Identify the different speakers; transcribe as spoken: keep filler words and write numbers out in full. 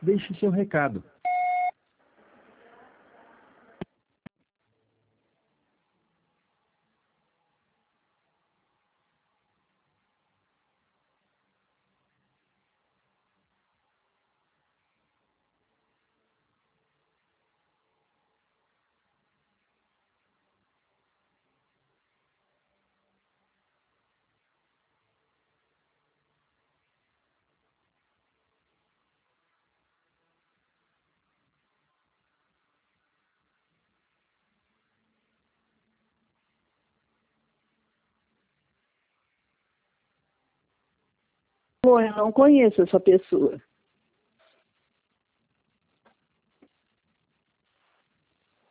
Speaker 1: Deixe seu recado.
Speaker 2: Pô, eu não conheço essa pessoa.